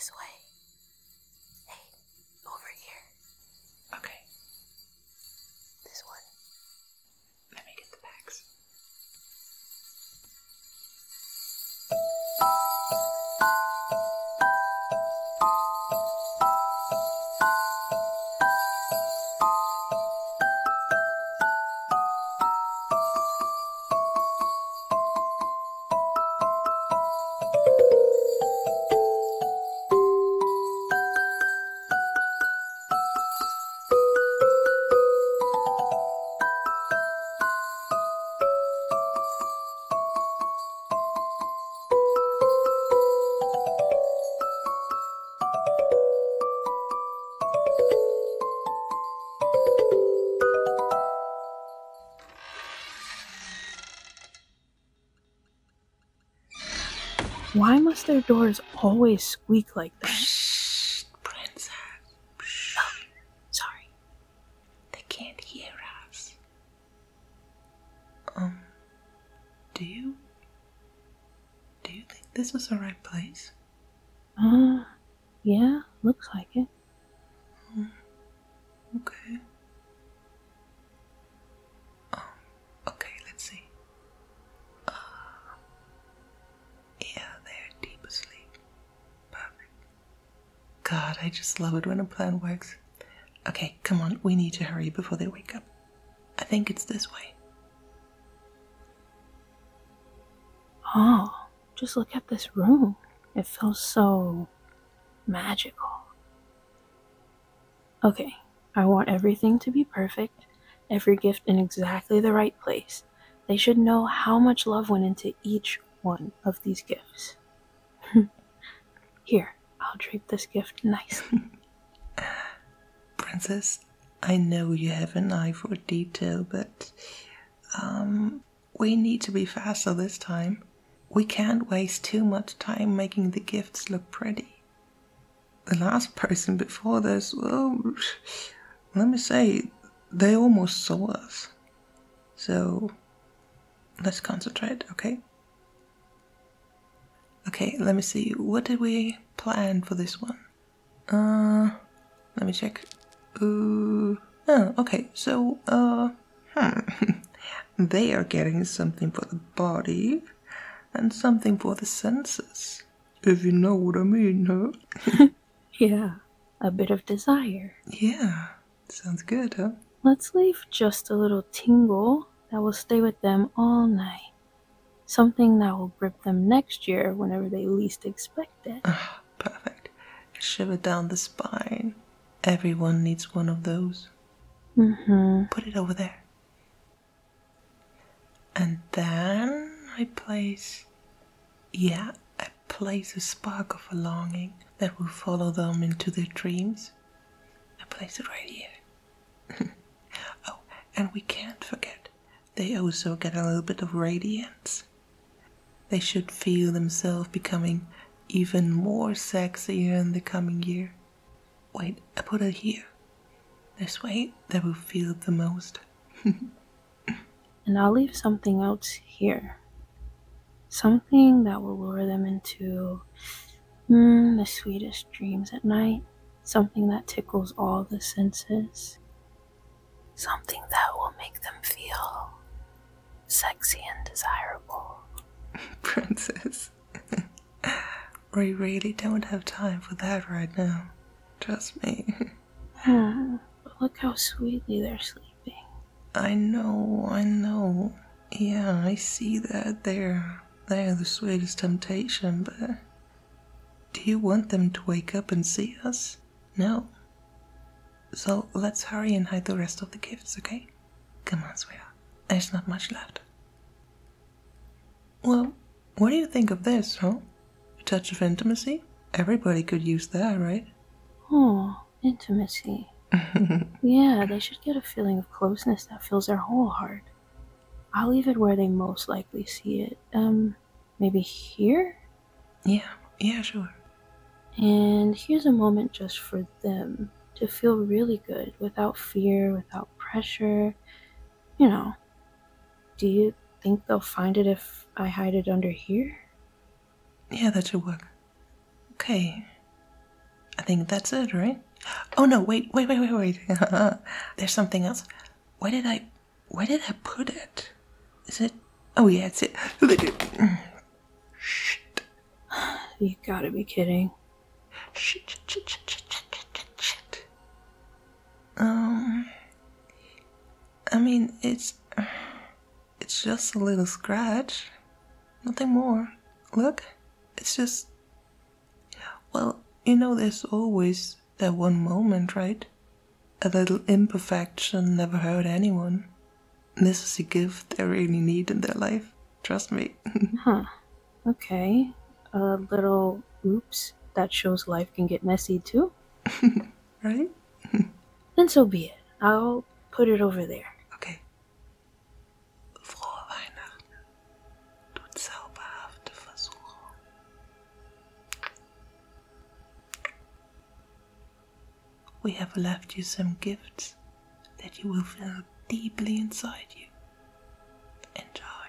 This way. Hey, over here. Okay. This one. Let me get the bags. Why must their doors always squeak like that? Shh, Princess. Shh. Oh, sorry. They can't hear us. Do you think this is the right place? Yeah, looks like it. Okay. Okay, let's see. Yeah, they're deep asleep. Perfect. God, I just love it when a plan works. Okay, come on, we need to hurry before they wake up. I think it's this way. Oh, just look at this room. It feels so magical. Okay, I want everything to be perfect, every gift in exactly the right place. They should know how much love went into each one of these gifts. Here, I'll drape this gift nicely. Princess, I know you have an eye for detail, but we need to be faster this time. We can't waste too much time making the gifts look pretty. The last person before this, well, let me say, they almost saw us. So, let's concentrate, okay? Okay, let me see. What did we plan for this one? Let me check. Oh, okay. So, they are getting something for the body and something for the senses. If you know what I mean, huh? Yeah, a bit of desire. Yeah, sounds good, huh? Let's leave just a little tingle that will stay with them all night. Something that will grip them next year whenever they least expect it. Perfect. Shiver down the spine. Everyone needs one of those. Put it over there. And then I place a spark of a longing that will follow them into their dreams. I place it right here. Oh, and we can't forget, they also get a little bit of radiance. They should feel themselves becoming even more sexier in the coming year. Wait, I put it here. This way, they will feel it the most. And I'll leave something else here. Something that will lure them into the sweetest dreams at night. Something that tickles all the senses. Something that will make them feel sexy and desirable. Princess, we really don't have time for that right now. Trust me. But look how sweetly they're sleeping. I know. Yeah, I see that they're the sweetest temptation, but do you want them to wake up and see us? No. So let's hurry and hide the rest of the gifts, okay? Come on, sweetheart. There's not much left. Well, what do you think of this, huh? A touch of intimacy? Everybody could use that, right? Oh, intimacy. Yeah, they should get a feeling of closeness that fills their whole heart. I'll leave it where they most likely see it. Maybe here? Yeah, sure. And here's a moment just for them to feel really good without fear, without pressure. You know, do you think they'll find it if I hide it under here? Yeah, that should work. Okay. I think that's it, right? Oh no, wait. There's something else. Where did I put it? Is it? Oh yeah, it's it. Shit. You gotta be kidding. Shit. I mean, it's just a little scratch. Nothing more. Look, it's just, well, there's always that one moment, right? A little imperfection never hurt anyone. This is a gift they really need in their life. Trust me. Huh. Okay. A little oops that shows life can get messy too. Right? Then so be it. I'll put it over there. Okay. Frohe Weihnachten, du zauberhafte Versuchung. We have left you some gifts that you will feel deeply inside you. Enjoy.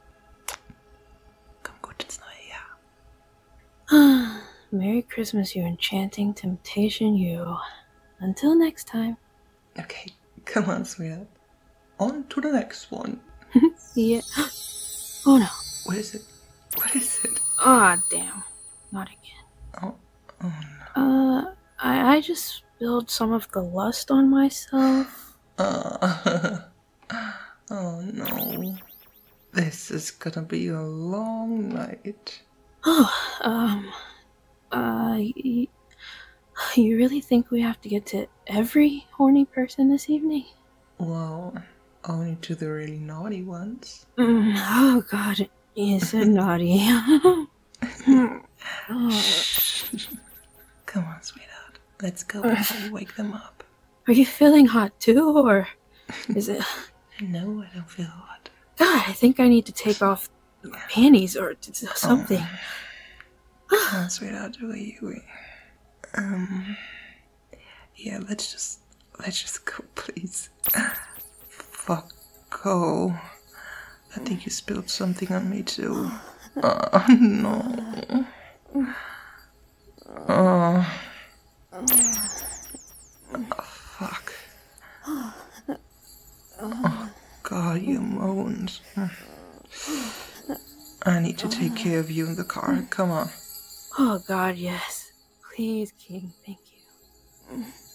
Komm gut ins neue Jahr. Merry Christmas, you enchanting temptation, you. Until next time. Okay, come on, sweetheart. On to the next one. Yeah. Oh no. What is it? What is it? Ah, damn. Not again. Oh no. I just spilled some of the lust on myself. Oh no. This is gonna be a long night. You really think we have to get to every horny person this evening? Well, only to the really naughty ones. Oh god, he's so naughty. Come on, sweetheart. Let's go before you wake them up. Are you feeling hot too, or is it... No, I don't feel hot. God, I think I need to take off my panties or something. Come on, sweetheart. Wait. Yeah, let's just go, please. Fuck, go. I think you spilled something on me too. Oh, no. Oh, fuck. Oh, God, your moans. I need to take care of you in the car. Come on. Oh god, yes. Please, King, thank you.